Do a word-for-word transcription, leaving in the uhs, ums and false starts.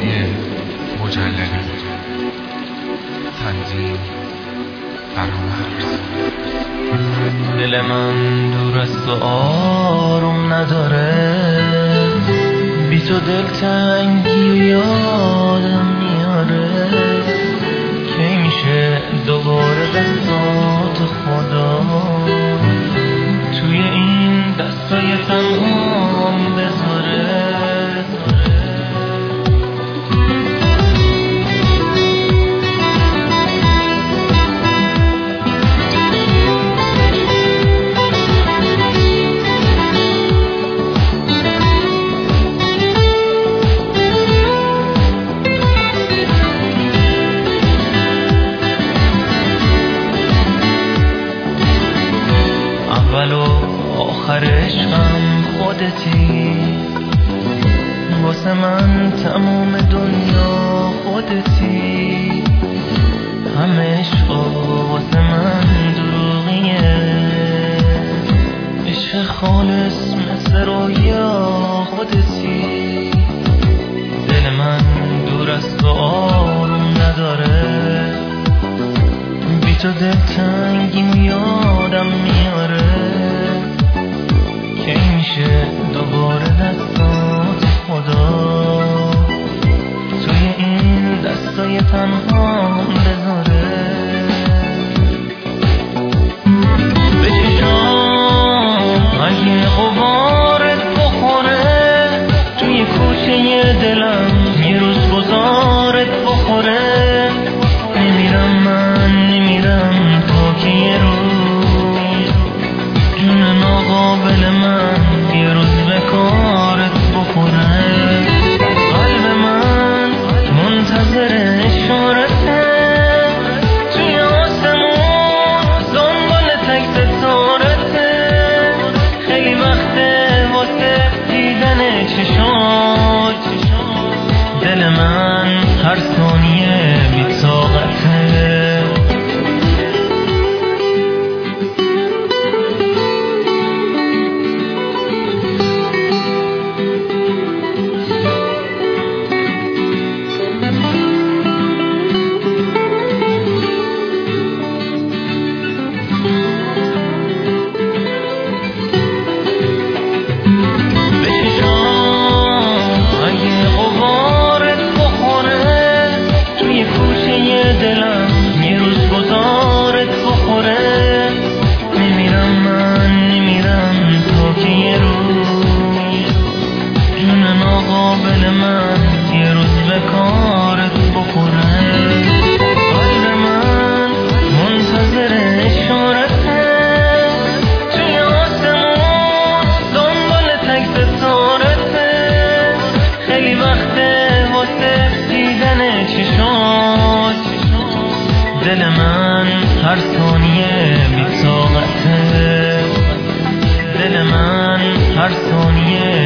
مجللی تنظیم فرامرز. دل من دور است و آروم نداره، بی تو دلتنگی و یادم میاره. کی میشه دوباره دستات خدا توی این دستای تنهام بذاره؟ اول و آخرش هم خودتی، واسه من تموم دنیا خودتی. همه عشقا واسه من دروغیه، عشق خالص مثل رویا خودتی. دل من دور است و آروم نداره، بی تو دلتنگی میادم میاره. کی میشه دوباره دستات خدا توی این دستای تنهام بذاره؟ به چشام اگه غبارت بخوره، توی کوچه دلم یه روز گذارت بخوره. نمیرم من نمیرم تا که یه روز جون ناقابل من یه روز به کارت بخوره. قلب من منتظر اشارته، توی آسمون دنبال تک ستارته. خیلی وقته واسه دیدن چشات، دل من هر ثانیه بی طاقته. دلم یه روز گذارت بخوره. نمیرم من نمیرم تا که یه روز جون ناقابل من یه روز به کارت بخوره. قلب من منتظر اشارته، توی آسمون دنبال تک ستارته. خیلی وقته واسه دیدن چشات، دل من هر ثانیه بی طاقته. دل من هر ثانیه